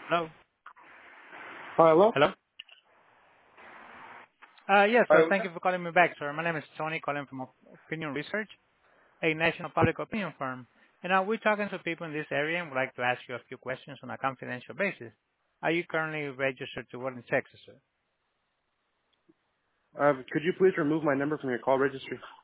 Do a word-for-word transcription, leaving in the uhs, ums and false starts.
Hello? Hello? Hello? Uh, yes, Hi, sir. what's Thank that? you for calling me back, sir. My name is Tony, calling from Opinion Research, a national public opinion firm. And now we're talking to people in this area and would like to ask you a few questions on a confidential basis. Are you currently registered to work in Texas, sir? Uh, could you please remove my number from your call registry?